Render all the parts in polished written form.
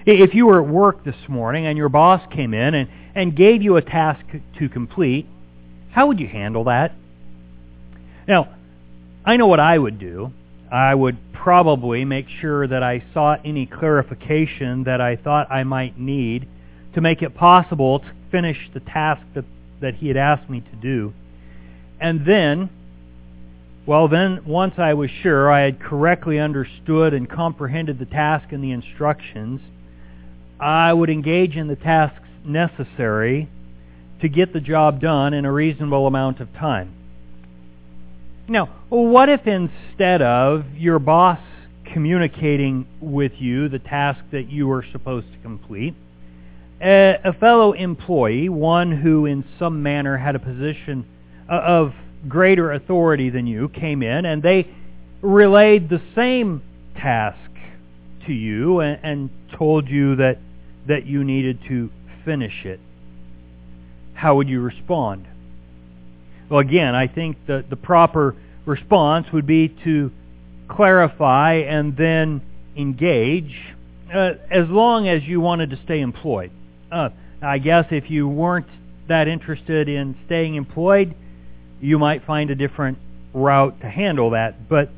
If you were at work this morning and your boss came in and gave you a task to complete, how would you handle that? Now, I know what I would do. I would probably make sure that I sought any clarification that I thought I might need to make it possible to finish the task that he had asked me to do. And then, once I was sure I had correctly understood and comprehended the task and the instructions, I would engage in the tasks necessary to get the job done in a reasonable amount of time. Now, what if instead of your boss communicating with you the task that you were supposed to complete, a fellow employee, one who in some manner had a position of greater authority than you, came in and they relayed the same task to you and told you that you needed to finish it? How would you respond? Well, again, I think that the proper response would be to clarify and then engage, as long as you wanted to stay employed. I guess if you weren't that interested in staying employed, you might find a different route to handle that. But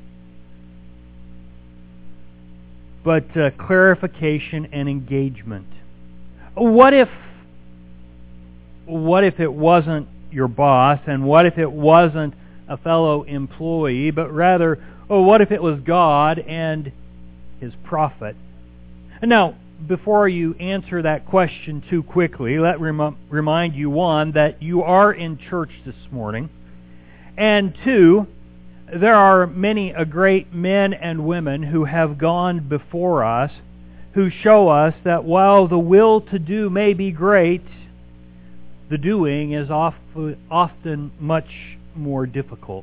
clarification and engagement. What if it wasn't your boss, and what if it wasn't a fellow employee, but rather, what if it was God and His prophet? Now, before you answer that question too quickly, let me remind you, one, that you are in church this morning, and two, there are many great men and women who have gone before us who show us that while the will to do may be great, the doing is often much more difficult.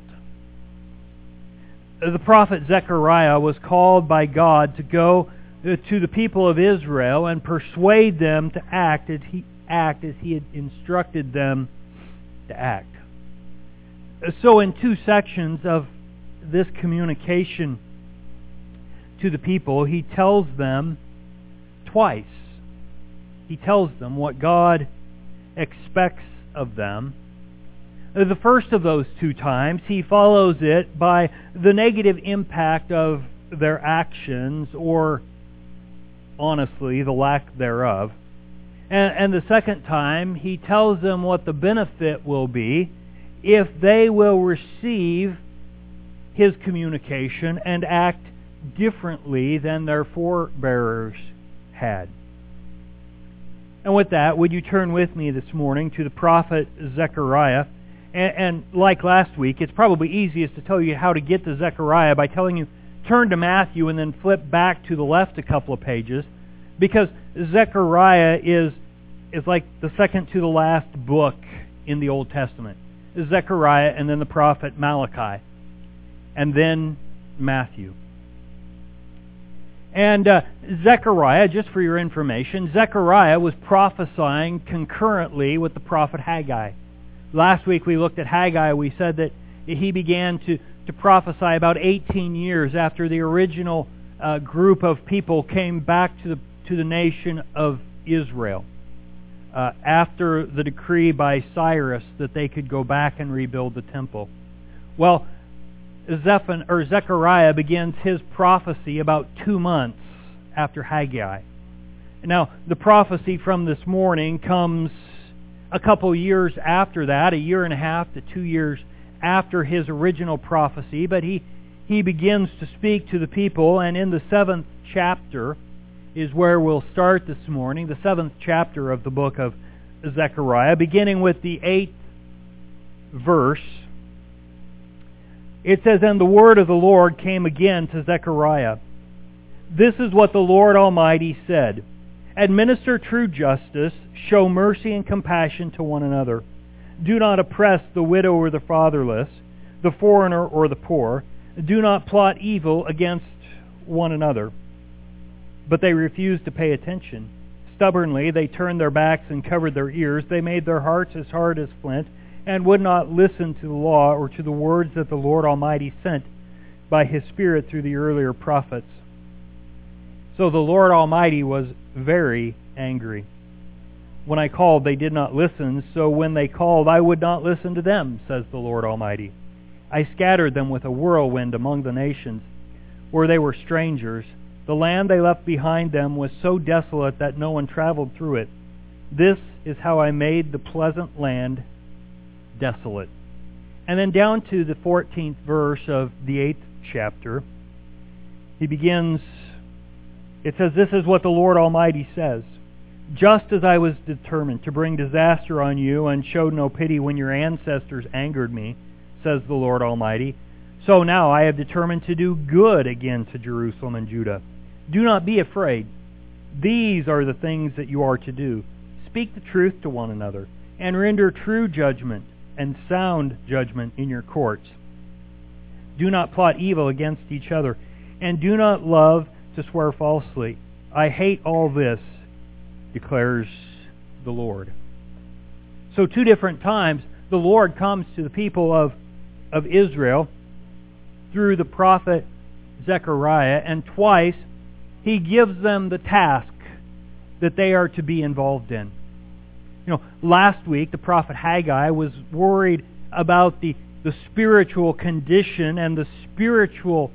The prophet Zechariah was called by God to go to the people of Israel and persuade them to act as he had instructed them to act. So in two sections of this communication to the people, he tells them twice. He tells them what God expects of them. The first of those two times, he follows it by the negative impact of their actions, or honestly, the lack thereof. And the second time, he tells them what the benefit will be if they will receive his communication and act differently than their forebearers had. And with that, would you turn with me this morning to the prophet Zechariah? And like last week, it's probably easiest to tell you how to get to Zechariah by telling you, turn to Matthew and then flip back to the left a couple of pages, because Zechariah is like the second to the last book in the Old Testament. Zechariah and then the prophet Malachi, and then Matthew. And Zechariah, just for your information, Zechariah was prophesying concurrently with the prophet Haggai. Last week we looked at Haggai. We said that he began to prophesy about 18 years after the original group of people came back to the nation of Israel, after the decree by Cyrus that they could go back and rebuild the temple. Well, Zechariah begins his prophecy about 2 months after Haggai. Now, the prophecy from this morning comes a couple years after that, 1.5 to 2 years after his original prophecy, but he begins to speak to the people, and in the 7th chapter is where we'll start this morning, the 7th chapter of the book of Zechariah, beginning with the 8th verse. It says, "And the word of the Lord came again to Zechariah. This is what the Lord Almighty said. Administer true justice, show mercy and compassion to one another. Do not oppress the widow or the fatherless, the foreigner or the poor. Do not plot evil against one another." But they refused to pay attention. Stubbornly they turned their backs and covered their ears. They made their hearts as hard as flint, and would not listen to the law or to the words that the Lord Almighty sent by His Spirit through the earlier prophets. So the Lord Almighty was very angry. When I called, they did not listen, so when they called, I would not listen to them, says the Lord Almighty. I scattered them with a whirlwind among the nations, where they were strangers. The land they left behind them was so desolate that no one traveled through it. This is how I made the pleasant land desolate. And then down to the 14th verse of the 8th chapter, he begins, it says, "This is what the Lord Almighty says. Just as I was determined to bring disaster on you and showed no pity when your ancestors angered me, says the Lord Almighty, so now I have determined to do good again to Jerusalem and Judah. Do not be afraid. These are the things that you are to do. Speak the truth to one another, and render true judgment and sound judgment in your courts. Do not plot evil against each other, and do not love to swear falsely. I hate all this, declares the Lord." So 2 different times the Lord comes to the people of Israel through the prophet Zechariah, and twice he gives them the task that they are to be involved in. Last week the prophet Haggai was worried about the spiritual condition and the spiritual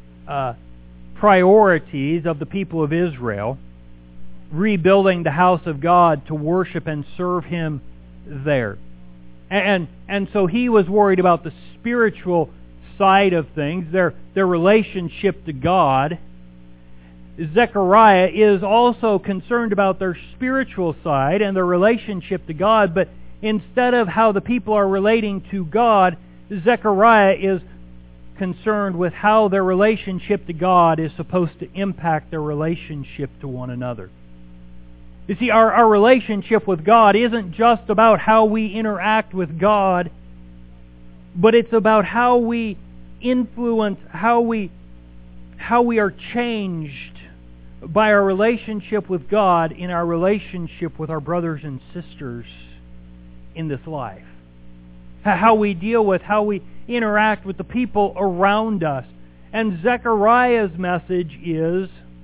priorities of the people of Israel, rebuilding the house of God to worship and serve Him there. And so he was worried about the spiritual side of things, their relationship to God. Zechariah is also concerned about their spiritual side and their relationship to God, but instead of how the people are relating to God, Zechariah is concerned with how their relationship to God is supposed to impact their relationship to one another. You see, our relationship with God isn't just about how we interact with God, but it's about how we influence, how we are changed by our relationship with God in our relationship with our brothers and sisters in this life. How we deal with, how we interact with the people around us. And Zechariah's message is,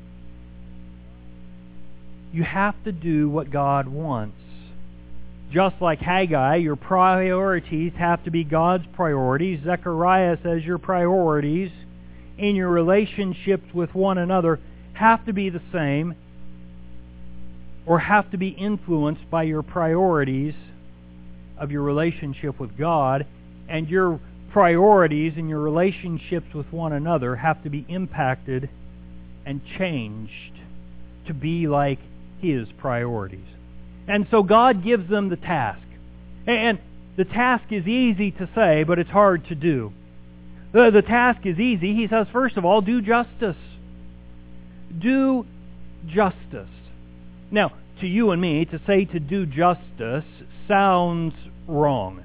you have to do what God wants. Just like Haggai, your priorities have to be God's priorities. Zechariah says your priorities in your relationships with one another have to be the same, or have to be influenced by your priorities of your relationship with God, and your priorities in your relationships with one another have to be impacted and changed to be like His priorities. And so God gives them the task. And the task is easy to say, but it's hard to do. The task is easy. He says, first of all, do justice. Do justice. Now, to you and me, to say to do justice sounds wrong.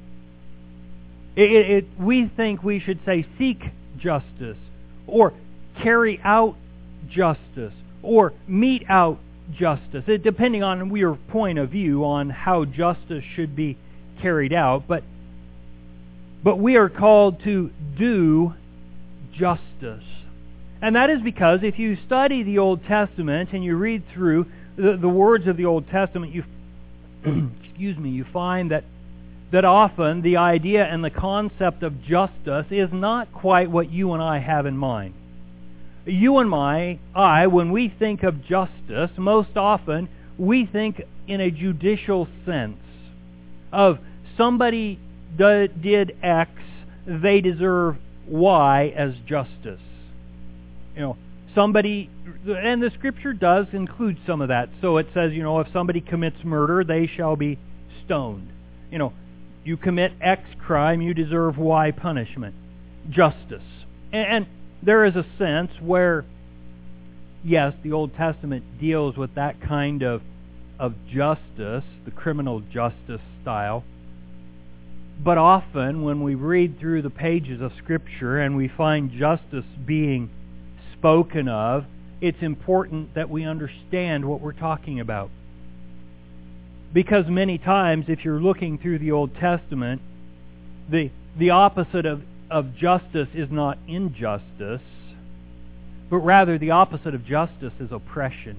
We think we should say seek justice, or carry out justice, or mete out justice, depending on your point of view on how justice should be carried out. But we are called to do justice. And that is because if you study the Old Testament and you read through the words of the Old Testament, you find that often the idea and the concept of justice is not quite what you and I have in mind. You and I, when we think of justice, most often we think in a judicial sense of somebody did X, they deserve Y as justice. Somebody, and the Scripture does include some of that. So it says, if somebody commits murder, they shall be stoned. You commit X crime, you deserve Y punishment. Justice. And there is a sense where, yes, the Old Testament deals with that kind of justice, the criminal justice style. But often when we read through the pages of Scripture and we find justice being spoken of, it's important that we understand what we're talking about. Because many times, if you're looking through the Old Testament, the opposite of justice is not injustice, but rather the opposite of justice is oppression.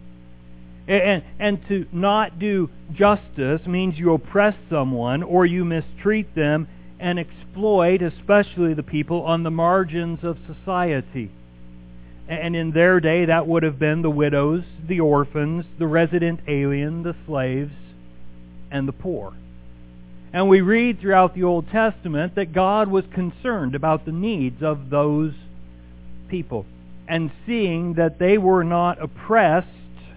And to not do justice means you oppress someone or you mistreat them and exploit especially the people on the margins of society. And in their day that would have been the widows, the orphans, the resident alien, the slaves, and the poor. And we read throughout the Old Testament that God was concerned about the needs of those people. And seeing that they were not oppressed,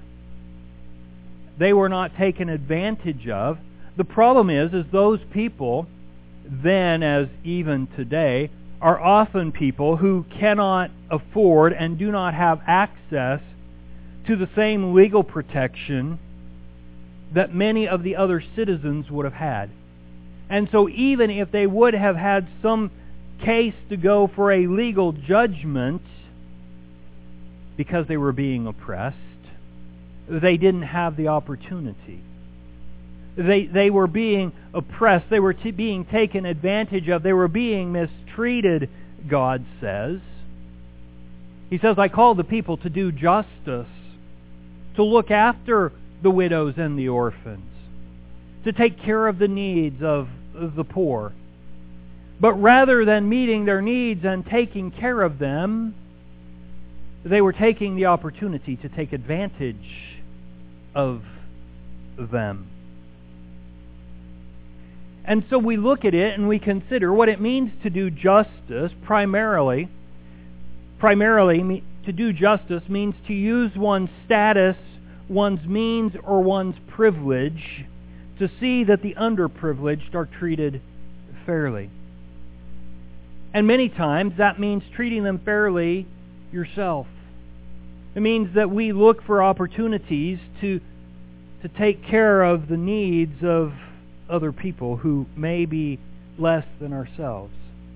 they were not taken advantage of. The problem is those people, then as even today, are often people who cannot afford and do not have access to the same legal protection that many of the other citizens would have had. And so even if they would have had some case to go for a legal judgment because they were being oppressed, they didn't have the opportunity. They were being oppressed. They were being taken advantage of. They were being mistreated, God says. He says, I call the people to do justice, to look after the widows and the orphans, to take care of the needs of the poor. But rather than meeting their needs and taking care of them, they were taking the opportunity to take advantage of them. And so we look at it and we consider what it means to do justice. Primarily, to do justice means to use one's status, one's means, or one's privilege to see that the underprivileged are treated fairly. And many times that means treating them fairly yourself. It means that we look for opportunities to take care of the needs of other people who may be less than ourselves.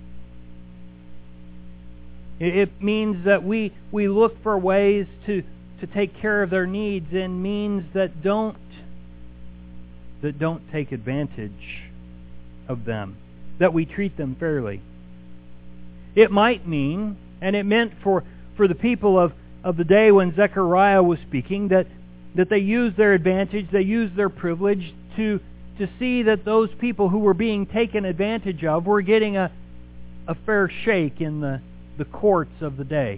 It means that we look for ways to take care of their needs in means that don't take advantage of them, that we treat them fairly. It might mean, and it meant for the people of the day when Zechariah was speaking, that they used their advantage, they used their privilege to see that those people who were being taken advantage of were getting a fair shake in the courts of the day.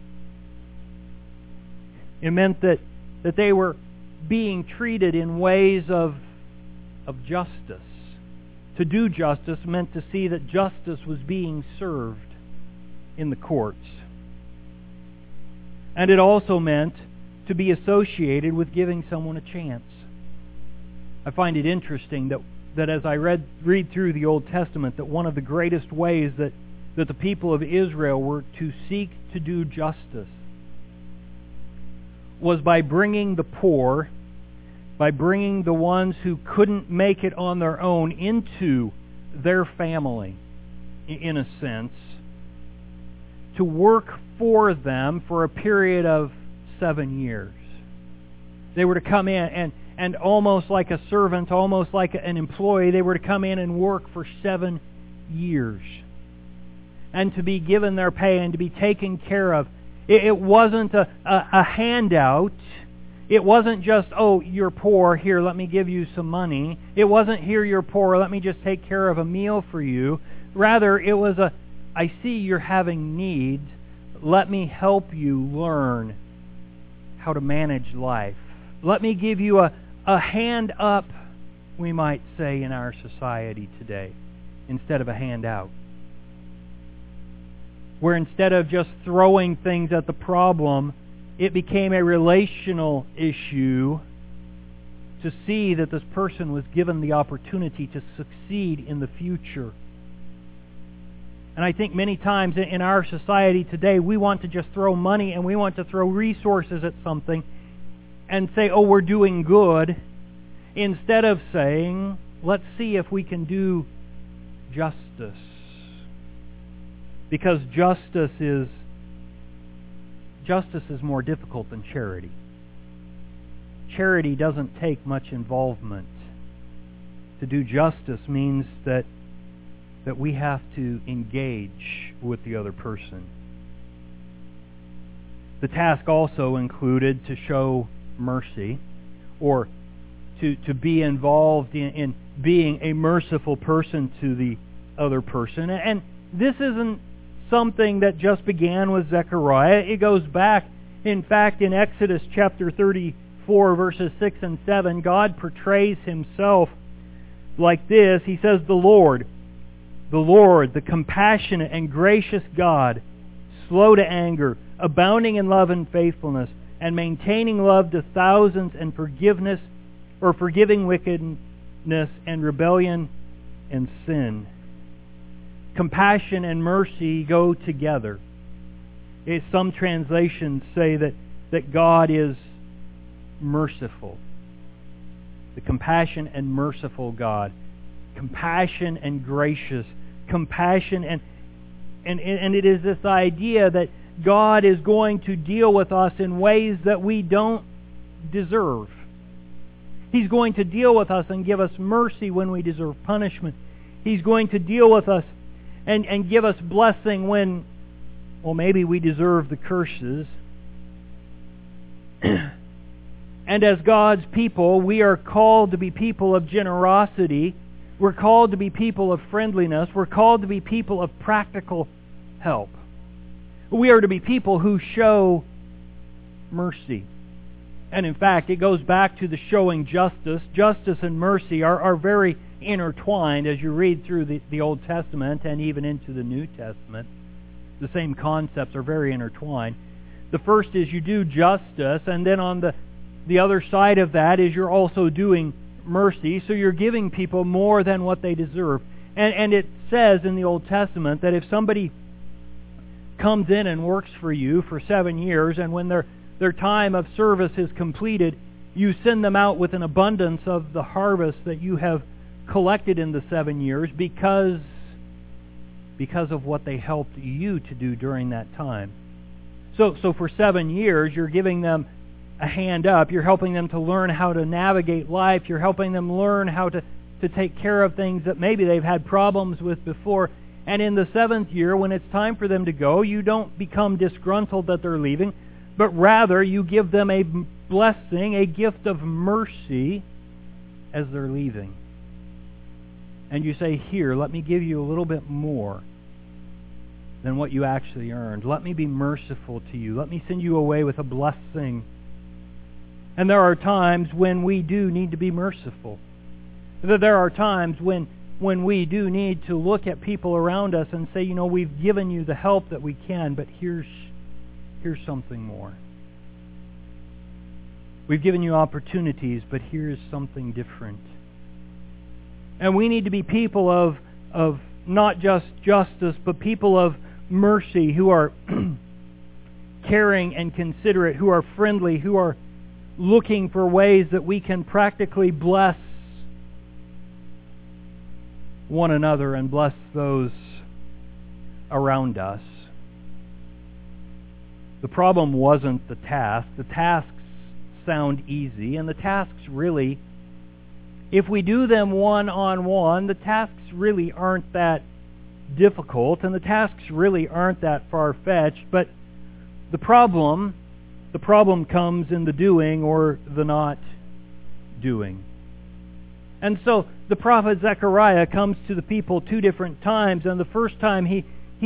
It meant that they were being treated in ways of justice. To do justice meant to see that justice was being served in the courts. And it also meant to be associated with giving someone a chance. I find it interesting that as I read through the Old Testament, that one of the greatest ways that the people of Israel were to seek to do justice was by bringing the poor, by bringing the ones who couldn't make it on their own into their family, in a sense, to work for them for a period of 7 years. They were to come in and almost like a servant, almost like an employee, they were to come in and work for 7 years. And to be given their pay and to be taken care of. It wasn't a handout. It wasn't just, oh, you're poor, here, let me give you some money. It wasn't, here, you're poor, let me just take care of a meal for you. Rather, it was I see you're having needs. Let me help you learn how to manage life. Let me give you a hand up, we might say, in our society today, instead of a handout. Where instead of just throwing things at the problem, it became a relational issue to see that this person was given the opportunity to succeed in the future. And I think many times in our society today, we want to just throw money and we want to throw resources at something and say, oh, we're doing good, instead of saying, let's see if we can do justice. Because justice is more difficult than charity. Charity doesn't take much involvement. To do justice means that we have to engage with the other person. The task also included to show mercy, or to be involved in being a merciful person to the other person. And this isn't something that just began with Zechariah. It goes back, in fact, in Exodus chapter 34, verses 6 and 7, God portrays Himself like this. He says, the Lord, the compassionate and gracious God, slow to anger, abounding in love and faithfulness, and maintaining love to thousands, and forgiving wickedness and rebellion and sin. Compassion and mercy go together. Some translations say that God is merciful. The compassion and merciful God. Compassion and gracious. Compassion and it is this idea that God is going to deal with us in ways that we don't deserve. He's going to deal with us and give us mercy when we deserve punishment. He's going to deal with us and give us blessing when, well, maybe we deserve the curses. And as God's people, we are called to be people of generosity. We're called to be people of friendliness. We're called to be people of practical help. We are to be people who show mercy. And in fact, it goes back to the showing justice. Justice and mercy are very intertwined as you read through the Old Testament and even into the New Testament. The same concepts are very intertwined. The first is you do justice, and then on the other side of that is you're also doing mercy. So you're giving people more than what they deserve. And it says in the Old Testament that if somebody comes in and works for you for 7 years, and when their time of service is completed, you send them out with an abundance of the harvest that you have collected in the 7 years because of what they helped you to do during that time. So for 7 years, you're giving them a hand up. You're helping them to learn how to navigate life. You're helping them learn how to take care of things that maybe they've had problems with before. And in the 7th year, when it's time for them to go, you don't become disgruntled that they're leaving, but rather you give them a blessing, a gift of mercy as they're leaving. And you say, here, let me give you a little bit more than what you actually earned. Let me be merciful to you. Let me send you away with a blessing. And there are times when we do need to be merciful. There are times when we do need to look at people around us and say, we've given you the help that we can, but here's something more. We've given you opportunities, but here's something different. And we need to be people of not just justice, but people of mercy, who are caring and considerate, who are friendly, who are looking for ways that we can practically bless one another and bless those around us. The problem wasn't the task. The tasks sound easy, and the tasks really, if we do them one-on-one, the tasks really aren't that difficult, and the tasks really aren't that far-fetched, but the problem comes in the doing or the not doing. And so the prophet Zechariah comes to the people 2 different times, and the first time he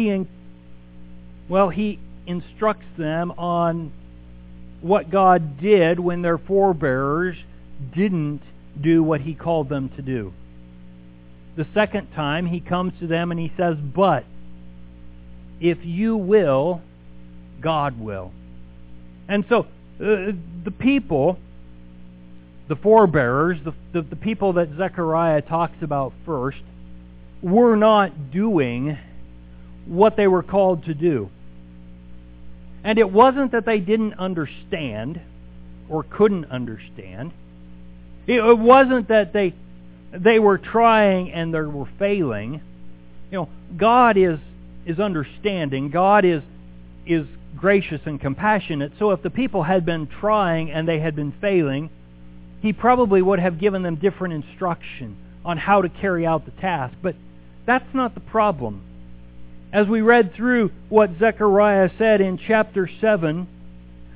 instructs them on what God did when their forebears didn't do what He called them to do. The second time he comes to them and he says, but if you will, God will. And so the people, the forebearers, the people that Zechariah talks about first, were not doing what they were called to do. And it wasn't that they didn't understand or couldn't understand. It wasn't that they were trying and they were failing. God is understanding. God is gracious and compassionate. So if the people had been trying and they had been failing, He probably would have given them different instruction on how to carry out the task. But that's not the problem. As we read through what Zechariah said in chapter 7,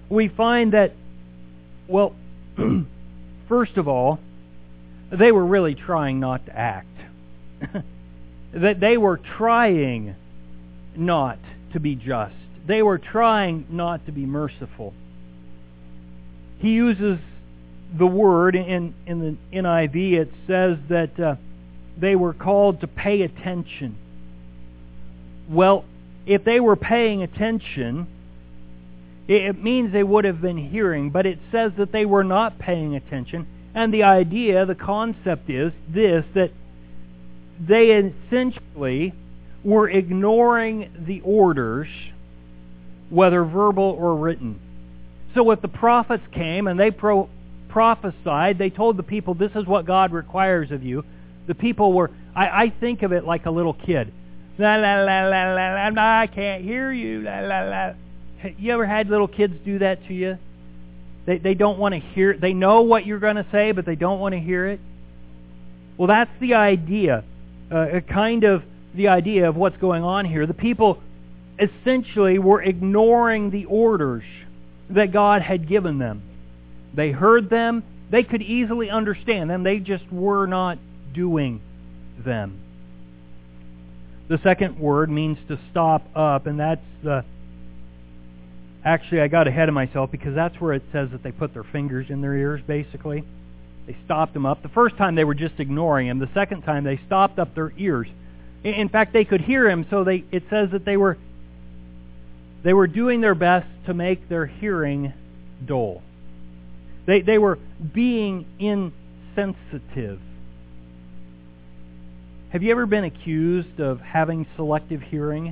we find that, well, first of all, they were really trying not to act. That they were trying not to be just. They were trying not to be merciful. He uses the word in the NIV. It says that they were called to pay attention. Well, if they were paying attention, it means they would have been hearing, but it says that they were not paying attention. And the idea, the concept is this, that they essentially were ignoring the orders, whether verbal or written. So if the prophets came and they prophesied, they told the people, this is what God requires of you. The people were, I think of it like a little kid. La la la la la la, I can't hear you. La la la. You ever had little kids do that to you? They don't want to hear it. They know what you're going to say, but they don't want to hear it. Well, that's the idea, kind of the idea of what's going on here. The people essentially were ignoring the orders that God had given them. They heard them. They could easily understand them. They just were not doing them. The second word means to stop up, and that's the... Actually, I got ahead of myself because that's where it says that they put their fingers in their ears, basically. They stopped them up. The first time they were just ignoring him. The second time they stopped up their ears. In fact, they could hear him, so it says that they were doing their best to make their hearing dull. They were being insensitive. Have you ever been accused of having selective hearing?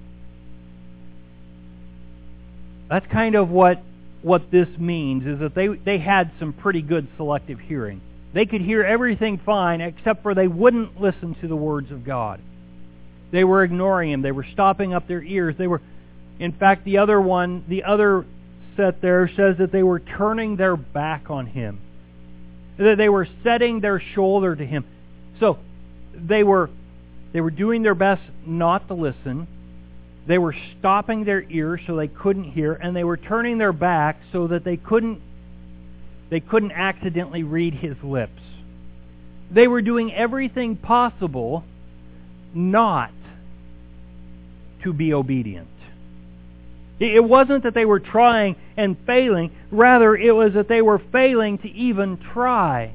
That's kind of what this means, is that they had some pretty good selective hearing. They could hear everything fine, except for they wouldn't listen to the words of God. They were ignoring him. They were stopping up their ears. They were, in fact, the other set there says that they were turning their back on him. That they were setting their shoulder to him. So they were doing their best not to listen. They were stopping their ears so they couldn't hear, and they were turning their back so that they couldn't accidentally read his lips. They were doing everything possible not to be obedient. It wasn't that they were trying and failing. Rather, it was that they were failing to even try.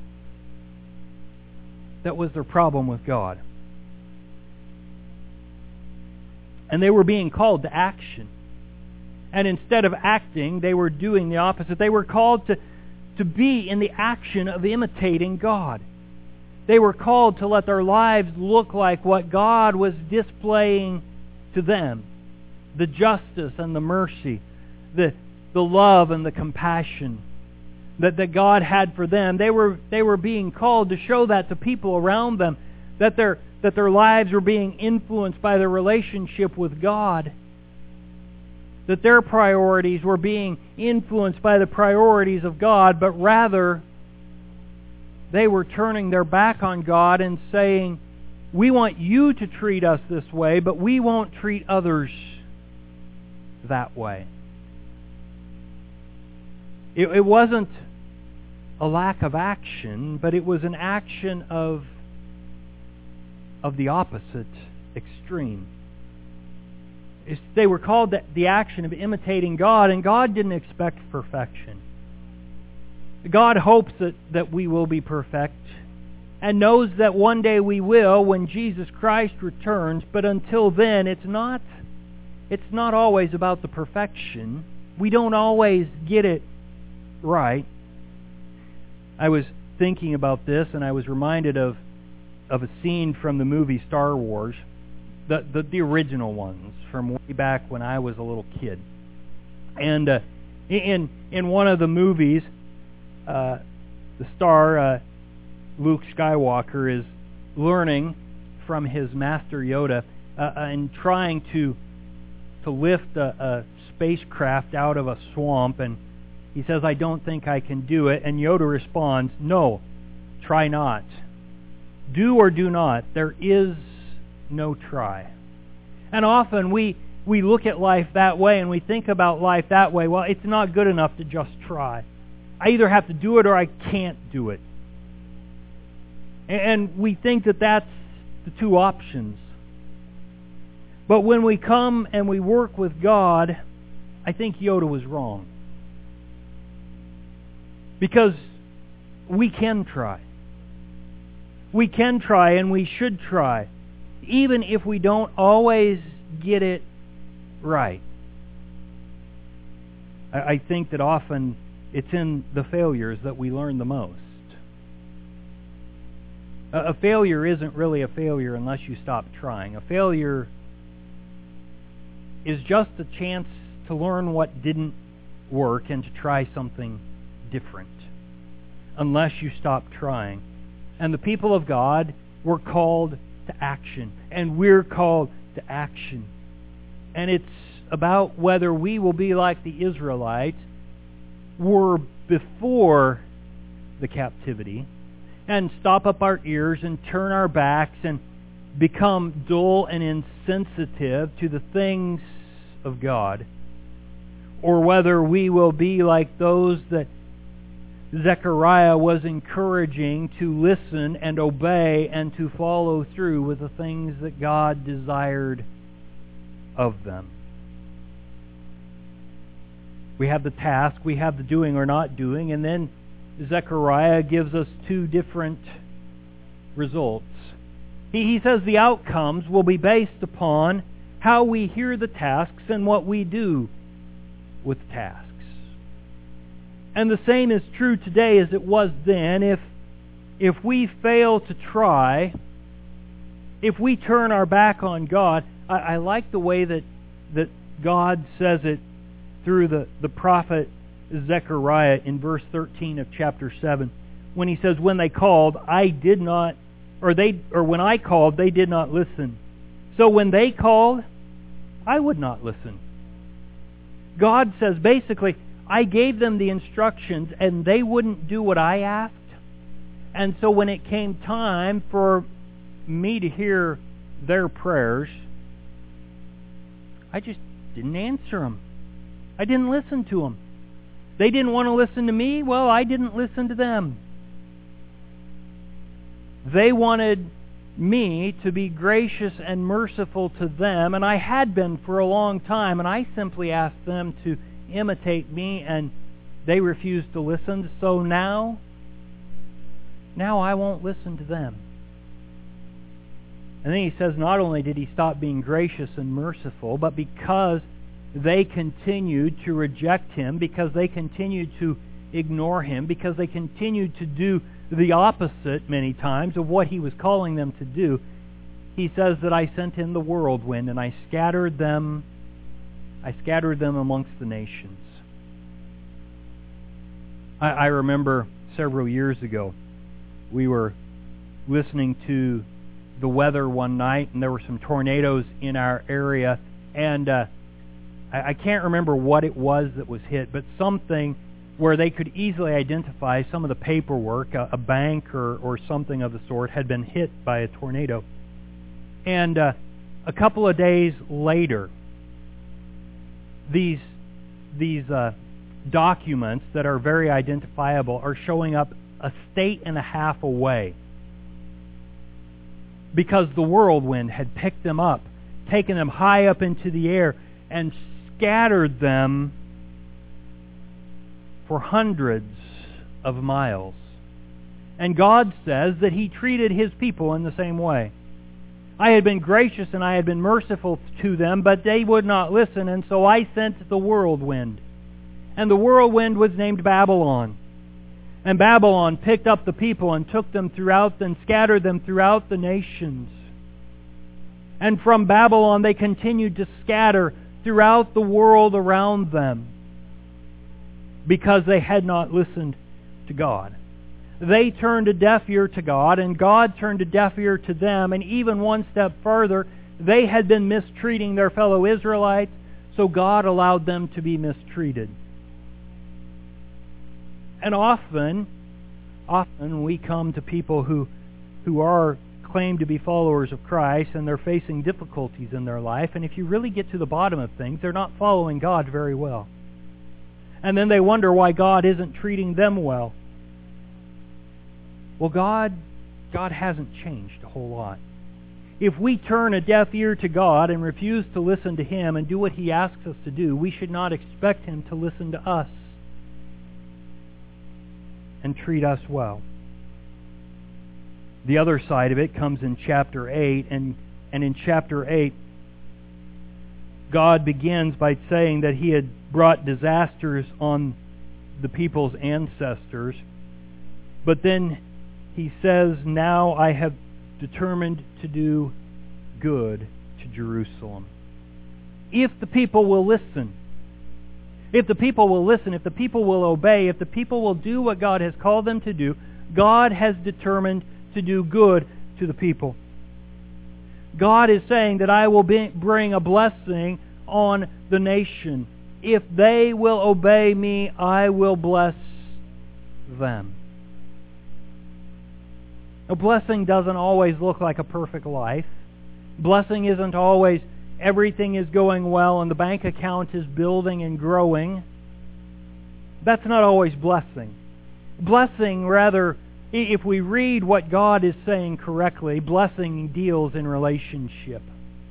That was their problem with God. And they were being called to action. And instead of acting, they were doing the opposite. They were called to be in the action of imitating God. They were called to let their lives look like what God was displaying to them. The justice and the mercy, the love and the compassion that God had for them. They were being called to show that to people around them, that their lives were being influenced by their relationship with God, that their priorities were being influenced by the priorities of God, but rather they were turning their back on God and saying, we want you to treat us this way, but we won't treat others that way. It wasn't a lack of action, but it was an action of the opposite extreme. They were called the action of imitating God, and God didn't expect perfection. God hopes that we will be perfect and knows that one day we will when Jesus Christ returns, but until then it's not always about the perfection. We don't always get it right. I was thinking about this, and I was reminded of a scene from the movie Star Wars, the original ones from way back when I was a little kid. And in one of the movies, the star Luke Skywalker is learning from his master Yoda and trying to lift a spacecraft out of a swamp, and he says, "I don't think I can do it." And Yoda responds, "No, try not. Do or do not. There is no try." And often we we look at life that way and we think about life that way, well, it's not good enough to just try. I either have to do it or I can't do it. And we think that that's the two options. But when we come and we work with God, I think Yoda was wrong. Because we can try. We can try and we should try, even if we don't always get it right. I think that often it's in the failures that we learn the most. A failure isn't really a failure unless you stop trying. A failure is just a chance to learn what didn't work and to try something different, unless you stop trying. And the people of God were called to action, and we're called to action. And it's about whether we will be like the Israelites were before the captivity, and stop up our ears and turn our backs and become dull and insensitive to the things of God, or whether we will be like those that Zechariah was encouraging to listen and obey and to follow through with the things that God desired of them. We have the task, we have the doing or not doing, and then Zechariah gives us two different results. He says the outcomes will be based upon how we hear the tasks and what we do with the tasks. And the same is true today as it was then. If we fail to try, if we turn our back on God, I like the way that God says it through the prophet Zechariah in verse 13 of chapter 7, when he says, when they called, I did not, or when I called, they did not listen. So when they called, I would not listen. God says basically, I gave them the instructions and they wouldn't do what I asked. And so when it came time for me to hear their prayers, I just didn't answer them. I didn't listen to them. They didn't want to listen to me. Well, I didn't listen to them. They wanted me to be gracious and merciful to them, and I had been for a long time, and I simply asked them to imitate me, and they refused to listen. So now I won't listen to them. And then he says not only did he stop being gracious and merciful, but because they continued to reject him, because they continued to ignore him, because they continued to do the opposite many times of what he was calling them to do, he says that I sent in the whirlwind and I scattered them amongst the nations. I remember several years ago we were listening to the weather one night, and there were some tornadoes in our area, and I can't remember what it was that was hit, but something where they could easily identify some of the paperwork, a bank or something of the sort, had been hit by a tornado. And a couple of days later, these documents that are very identifiable are showing up a state and a half away, because the whirlwind had picked them up, taken them high up into the air, and scattered them for hundreds of miles. And God says that he treated his people in the same way. I had been gracious and I had been merciful to them, but they would not listen, and so I sent the whirlwind. And the whirlwind was named Babylon. And Babylon picked up the people and took them throughout and scattered them throughout the nations. And from Babylon they continued to scatter throughout the world around them, because they had not listened to God. They turned a deaf ear to God, and God turned a deaf ear to them, and even one step further, they had been mistreating their fellow Israelites, so God allowed them to be mistreated. And often we come to people who are claim to be followers of Christ and they're facing difficulties in their life, and if you really get to the bottom of things, they're not following God very well. And then they wonder why God isn't treating them well. Well, God hasn't changed a whole lot. If we turn a deaf ear to God and refuse to listen to Him and do what He asks us to do, we should not expect Him to listen to us and treat us well. The other side of it comes in chapter 8, and in chapter 8, God begins by saying that He had brought disasters on the people's ancestors, but then He says, "Now I have determined to do good to Jerusalem." If the people will listen, if the people will obey, if the people will do what God has called them to do, God has determined to do good to the people. God is saying that I will bring a blessing on the nation. If they will obey me, I will bless them. A blessing doesn't always look like a perfect life. Blessing isn't always everything is going well and the bank account is building and growing. That's not always blessing. Blessing, rather, if we read what God is saying correctly, blessing deals in relationship.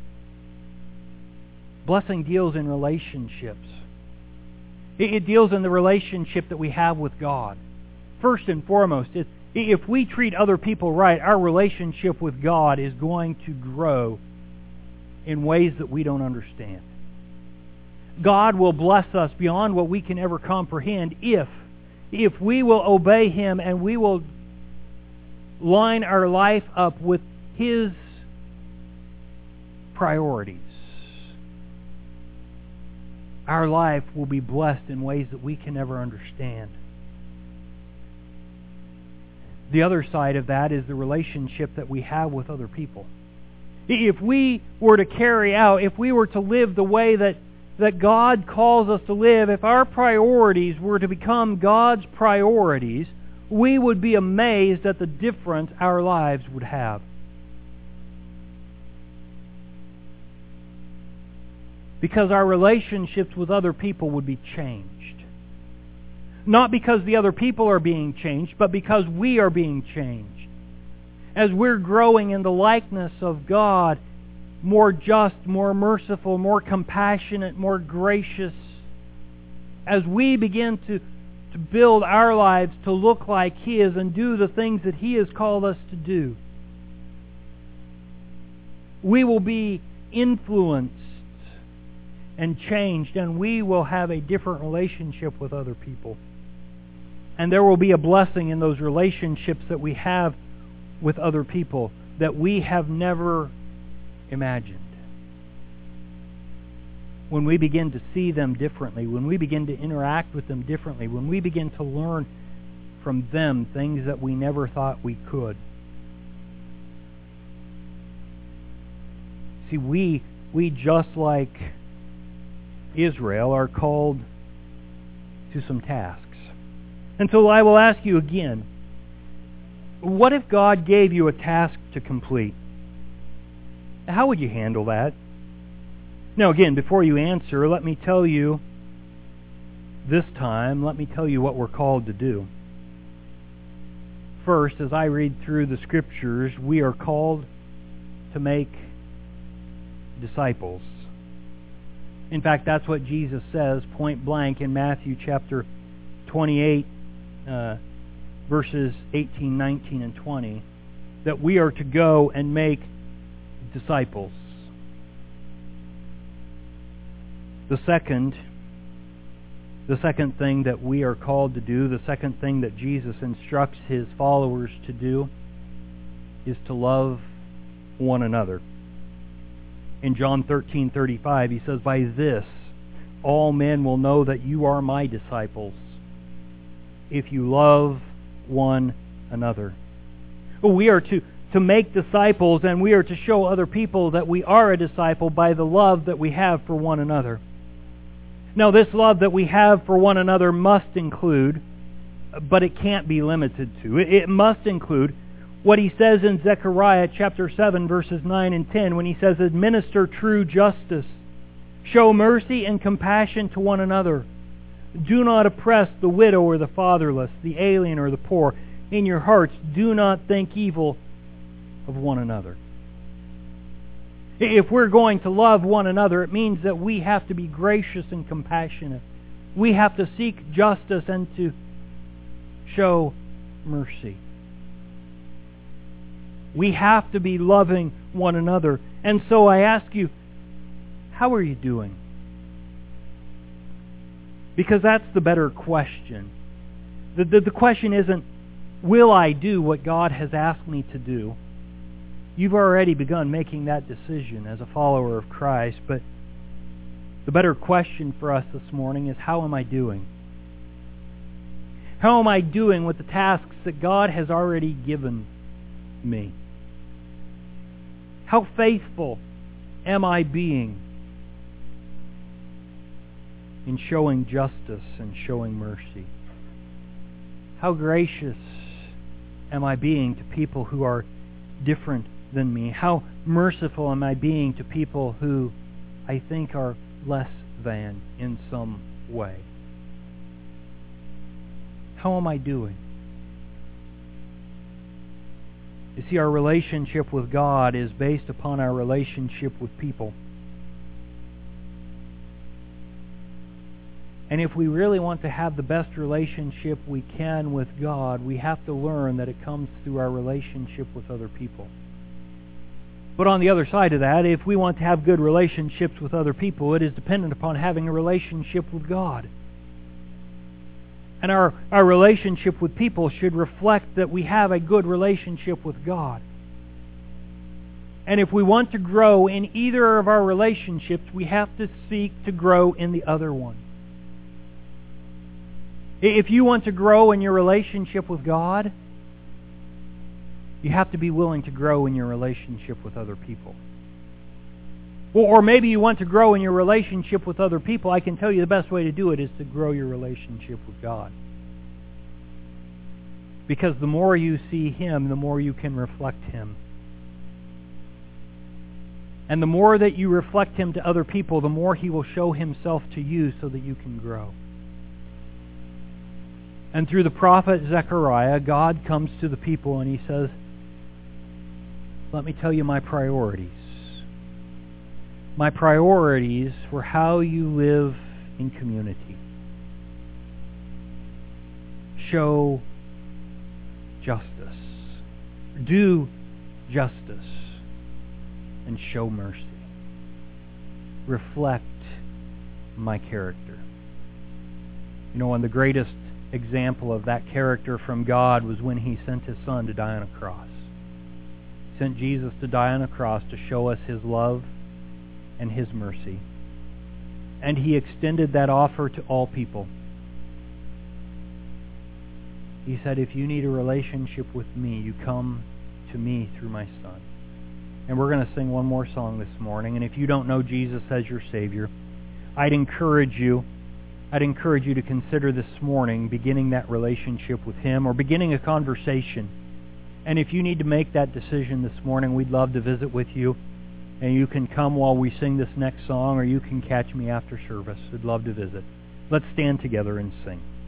Blessing deals in relationships. It deals in the relationship that we have with God. First and foremost, if we treat other people right, our relationship with God is going to grow in ways that we don't understand. God will bless us beyond what we can ever comprehend if we will obey Him and we will line our life up with His priorities. Our life will be blessed in ways that we can never understand. The other side of that is the relationship that we have with other people. If we were to carry out, if we were to live the way that God calls us to live, if our priorities were to become God's priorities, we would be amazed at the difference our lives would have. Because our relationships with other people would be changed. Not because the other people are being changed, but because we are being changed. As we're growing in the likeness of God, more just, more merciful, more compassionate, more gracious, as we begin to build our lives to look like His and do the things that He has called us to do, we will be influenced and changed, and we will have a different relationship with other people. And there will be a blessing in those relationships that we have with other people that we have never imagined. When we begin to see them differently, when we begin to interact with them differently, when we begin to learn from them things that we never thought we could. See, we just like Israel are called to some tasks. And so I will ask you again, what if God gave you a task to complete? How would you handle that? Now again, before you answer, let me tell you what we're called to do. First, as I read through the Scriptures, we are called to make disciples. In fact, that's what Jesus says point blank in Matthew chapter 28, verses 18, 19, and 20, that we are to go and make disciples. The second thing that we are called to do, the second thing that Jesus instructs His followers to do, is to love one another. In John 13:35, He says, "By this all men will know that you are my disciples, if you love one another." We are to make disciples, and we are to show other people that we are a disciple by the love that we have for one another. Now, this love that we have for one another must include, but it can't be limited to, it must include what He says in Zechariah chapter 7, verses 9 and 10, when He says, "Administer true justice, show mercy and compassion to one another. Do not oppress the widow or the fatherless, the alien or the poor. In your hearts do not think evil of one another." If we're going to love one another, it means that we have to be gracious and compassionate. We have to seek justice and to show mercy. We have to be loving one another. And so I ask you, how are you doing? Because that's the better question. The question isn't, will I do what God has asked me to do? You've already begun making that decision as a follower of Christ, but the better question for us this morning is, how am I doing? How am I doing with the tasks that God has already given me? How faithful am I being in showing justice and showing mercy? How gracious am I being to people who are different than me? How merciful am I being to people who I think are less than in some way? How am I doing? You see, our relationship with God is based upon our relationship with people. And if we really want to have the best relationship we can with God, we have to learn that it comes through our relationship with other people. But on the other side of that, if we want to have good relationships with other people, it is dependent upon having a relationship with God. And our relationship with people should reflect that we have a good relationship with God. And if we want to grow in either of our relationships, we have to seek to grow in the other one. If you want to grow in your relationship with God, you have to be willing to grow in your relationship with other people. Or maybe you want to grow in your relationship with other people. I can tell you the best way to do it is to grow your relationship with God. Because the more you see Him, the more you can reflect Him. And the more that you reflect Him to other people, the more He will show Himself to you so that you can grow. And through the prophet Zechariah, God comes to the people and He says, let me tell you my priorities. My priorities for how you live in community. Show justice. Do justice. And show mercy. Reflect my character. You know, and the greatest example of that character from God was when He sent His Son to die on a cross. He sent Jesus to die on a cross to show us His love and His mercy. And He extended that offer to all people. He said, if you need a relationship with me, you come to me through my Son. And we're going to sing one more song this morning. And if you don't know Jesus as your Savior, I'd encourage you to consider this morning beginning that relationship with Him or beginning a conversation. And if you need to make that decision this morning, we'd love to visit with you. And you can come while we sing this next song, or you can catch me after service. We'd love to visit. Let's stand together and sing.